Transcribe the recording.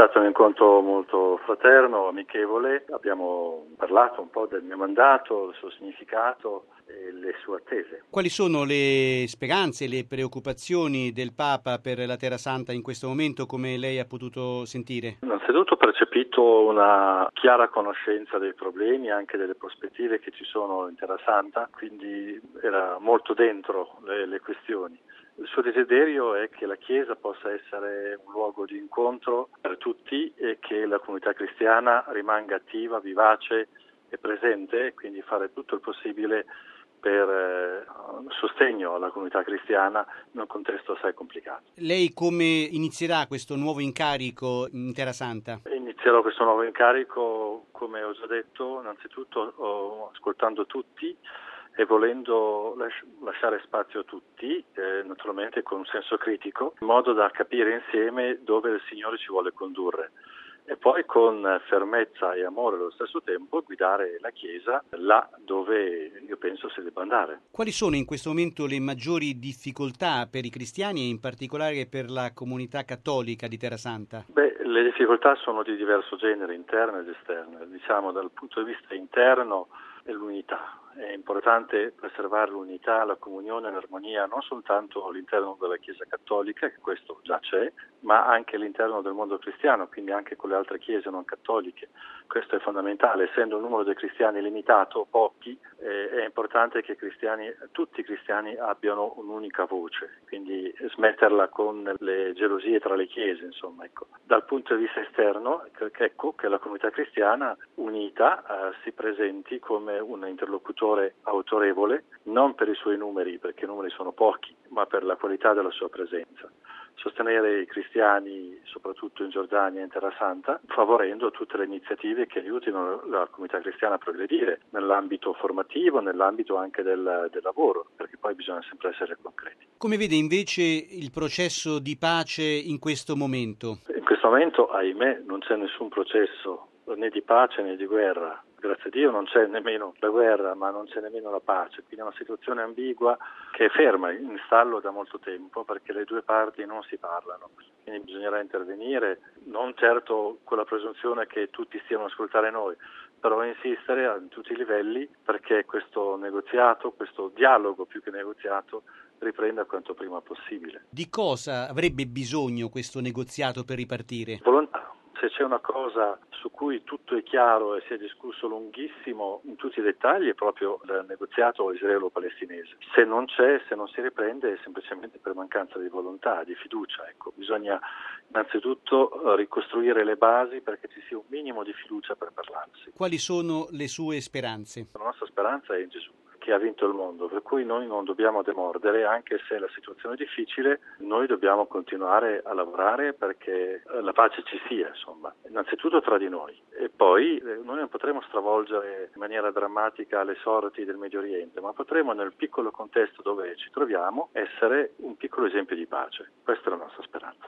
stato un incontro molto fraterno, amichevole, abbiamo parlato un po' del mio mandato, il suo significato e le sue attese. Quali sono le speranze, le preoccupazioni del Papa per la Terra Santa in questo momento, come lei ha potuto sentire? Innanzitutto ho percepito una chiara conoscenza dei problemi e anche delle prospettive che ci sono in Terra Santa, quindi era molto dentro le questioni. Il suo desiderio è che la Chiesa possa essere un luogo di incontro per tutti e che la comunità cristiana rimanga attiva, vivace e presente, quindi fare tutto il possibile per sostegno alla comunità cristiana in un contesto assai complicato. Lei come inizierà questo nuovo incarico in Terra Santa? Inizierò questo nuovo incarico, come ho già detto, innanzitutto ascoltando tutti e volendo lasciare spazio a tutti, naturalmente con un senso critico, in modo da capire insieme dove il Signore ci vuole condurre. E poi con fermezza e amore allo stesso tempo guidare la Chiesa là dove io penso si debba andare. Quali sono in questo momento le maggiori difficoltà per i cristiani e in particolare per la comunità cattolica di Terra Santa? Le difficoltà sono di diverso genere, interne ed esterne. Diciamo dal punto di vista interno è l'unità. È importante preservare l'unità, la comunione e l'armonia non soltanto all'interno della Chiesa cattolica, che questo già c'è, ma anche all'interno del mondo cristiano, quindi anche con le altre chiese non cattoliche. Questo è fondamentale, essendo il numero dei cristiani limitato, pochi, è importante che tutti i cristiani abbiano un'unica voce, quindi smetterla con le gelosie tra le chiese, insomma. Ecco. Dal punto di vista esterno, ecco che la comunità cristiana unita si presenti come un interlocutore autorevole, non per i suoi numeri, perché i numeri sono pochi, ma per la qualità della sua presenza. Sostenere i cristiani, soprattutto in Giordania e in Terra Santa, favorendo tutte le iniziative che aiutino la comunità cristiana a progredire nell'ambito formativo, nell'ambito anche del lavoro, perché poi bisogna sempre essere concreti. Come vede invece il processo di pace in questo momento? In questo momento, ahimè, non c'è nessun processo né di pace né di guerra. Grazie a Dio non c'è nemmeno la guerra, ma non c'è nemmeno la pace, quindi è una situazione ambigua che è ferma, in stallo da molto tempo, perché le due parti non si parlano. Quindi bisognerà intervenire, non certo con la presunzione che tutti stiano ad ascoltare noi, però insistere a tutti i livelli perché questo negoziato, questo dialogo più che negoziato, riprenda quanto prima possibile. Di cosa avrebbe bisogno questo negoziato per ripartire? Volontà. Se c'è una cosa su cui tutto è chiaro e si è discusso lunghissimo in tutti i dettagli è proprio il negoziato israelo-palestinese. Se non c'è, se non si riprende è semplicemente per mancanza di volontà, di fiducia. Ecco, bisogna innanzitutto ricostruire le basi perché ci sia un minimo di fiducia per parlarsi. Quali sono le sue speranze? La nostra speranza è in Gesù, che ha vinto il mondo, per cui noi non dobbiamo demordere, anche se la situazione è difficile, noi dobbiamo continuare a lavorare perché la pace ci sia, insomma, innanzitutto tra di noi e poi noi non potremo stravolgere in maniera drammatica le sorti del Medio Oriente, ma potremo nel piccolo contesto dove ci troviamo essere un piccolo esempio di pace. Questa è la nostra speranza.